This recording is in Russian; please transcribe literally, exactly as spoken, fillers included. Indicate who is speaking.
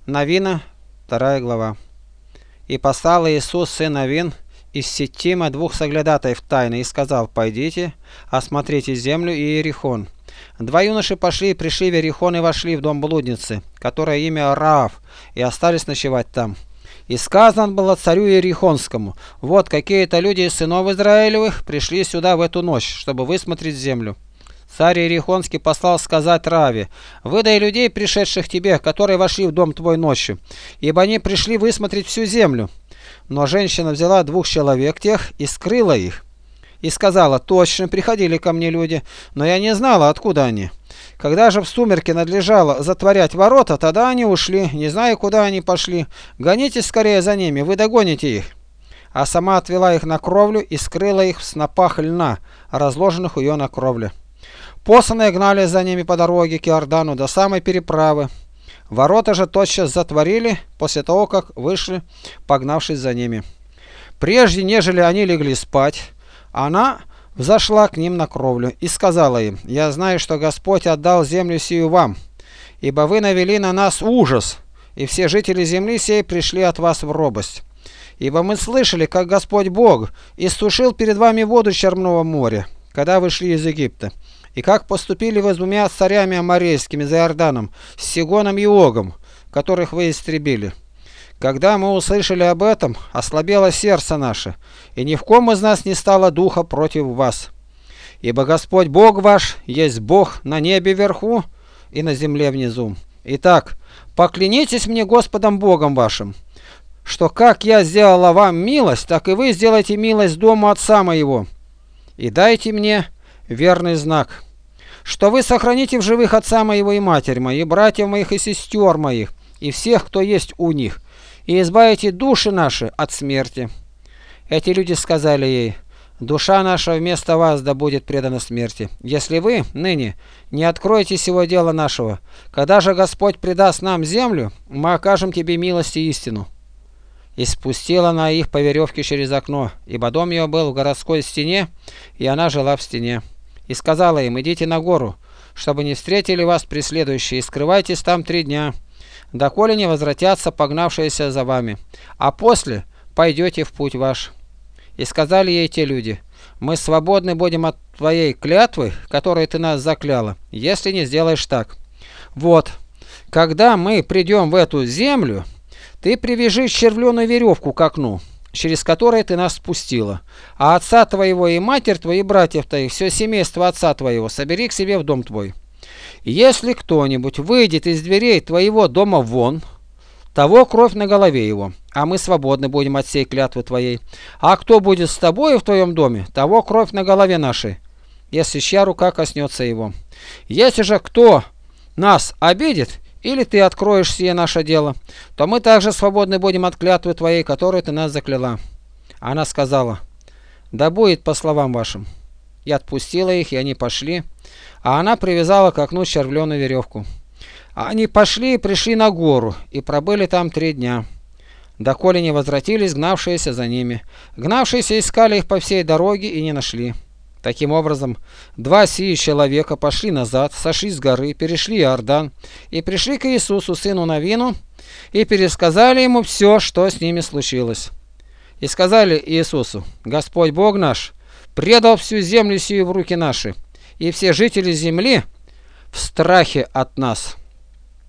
Speaker 1: Навина, вторая глава. «И послал Иисус, сын Навин, из Сеттима двух соглядатаев тайно, и сказал: пойдите, осмотрите землю и Иерихон. Два юноши пошли и пришли в Иерихон и вошли в дом блудницы, которая имя Раав, и остались ночевать там. И сказано было царю Иерихонскому: вот какие-то люди из сынов Израилевых пришли сюда в эту ночь, чтобы высмотреть землю. Царь Иерихонский послал сказать Раве: выдай людей, пришедших тебе, которые вошли в дом твой ночью, ибо они пришли высмотреть всю землю. Но женщина взяла двух человек тех и скрыла их. И сказала: точно приходили ко мне люди, но я не знала, откуда они. Когда же в сумерки надлежало затворять ворота, тогда они ушли, не знаю, куда они пошли. Гонитесь скорее за ними, вы догоните их. А сама отвела их на кровлю и скрыла их в снопах льна, разложенных у ее на кровле. Посланные гнали за ними по дороге к Иордану до самой переправы. Ворота же тотчас затворили после того, как вышли, погнавшись за ними. Прежде нежели они легли спать, она взошла к ним на кровлю и сказала им: я знаю, что Господь отдал землю сию вам, ибо вы навели на нас ужас, и все жители земли сей пришли от вас в робость. Ибо мы слышали, как Господь Бог иссушил перед вами воду Черного моря, когда вы шли из Египта, и как поступили вы с двумя царями аморейскими за Иорданом, с Сигоном и Огом, которых вы истребили. Когда мы услышали об этом, ослабело сердце наше, и ни в ком из нас не стало духа против вас. Ибо Господь Бог ваш есть Бог на небе вверху и на земле внизу. Итак, поклянитесь мне Господом Богом вашим, что как я сделала вам милость, так и вы сделайте милость дому отца моего. И дайте мне верный знак, что вы сохраните в живых отца моего и матерь мою, и братьев моих, и сестер моих, и всех, кто есть у них, и избавите души наши от смерти. Эти люди сказали ей: душа наша вместо вас да будет предана смерти, если вы ныне не откроете сего дела нашего. Когда же Господь предаст нам землю, мы окажем тебе милость и истину. И спустила она их по веревке через окно, ибо дом ее был в городской стене, и она жила в стене. И сказала им: идите на гору, чтобы не встретили вас преследующие, и скрывайтесь там три дня, доколе не возвратятся погнавшиеся за вами, а после пойдете в путь ваш. И сказали ей те люди: мы свободны будем от твоей клятвы, которой ты нас закляла, если не сделаешь так. Вот, когда мы придем в эту землю, ты привяжи червленую веревку к окну, через которое ты нас спустила, а отца твоего и матерь твои, и братьев твоих, все семейство отца твоего собери к себе в дом твой. Если кто-нибудь выйдет из дверей твоего дома вон, того кровь на голове его, а мы свободны будем от сей клятвы твоей. А кто будет с тобой в твоем доме, того кровь на голове нашей, если чья рука коснется его. Если же кто нас обидит, или ты откроешь сие наше дело, то мы также свободны будем от клятвы твоей, которую ты нас закляла. Она сказала: да будет по словам вашим. И отпустила их, и они пошли, а она привязала к окну червленую веревку. Они пошли и пришли на гору, и пробыли там три дня, доколе не возвратились гнавшиеся за ними. Гнавшиеся искали их по всей дороге и не нашли. Таким образом, два сии человека пошли назад, сошли с горы, перешли Иордан, и пришли к Иисусу, сыну Навину, и пересказали ему все, что с ними случилось. И сказали Иисусу: Господь Бог наш предал всю землю сию в руки наши, и все жители земли в страхе от нас.